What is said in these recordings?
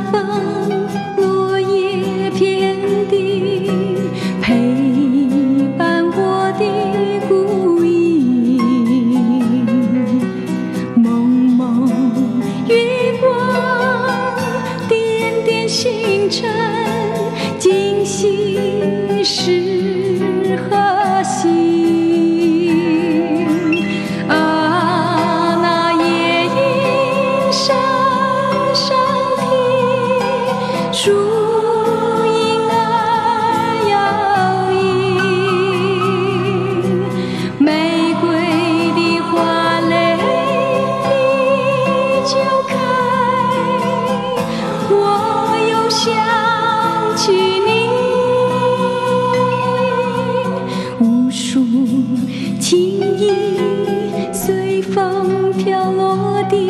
风，落叶遍地，陪伴我的孤影。蒙蒙月光，点点星辰，今夕是何夕？树影儿摇曳，玫瑰的花蕾依旧开，我又想起你。无数情意随风飘落地，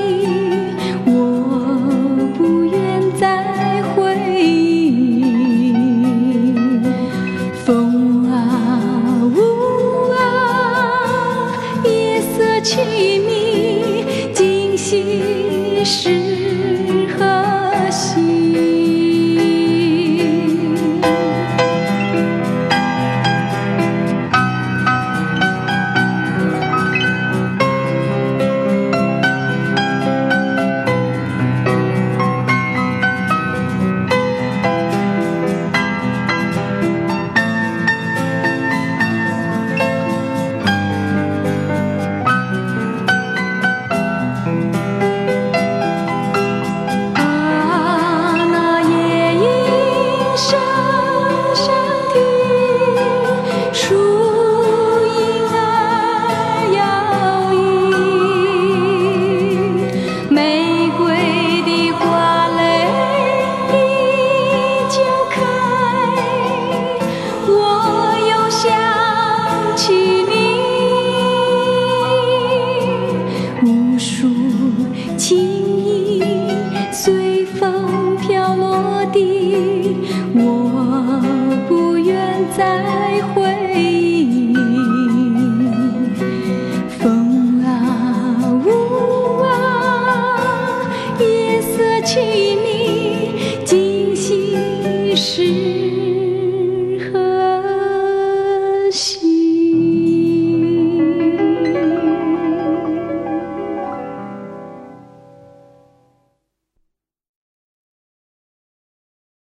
我不愿再回忆。风啊雾啊，夜色凄迷，今夕是何夕？无数情意随风飘落地，我不愿再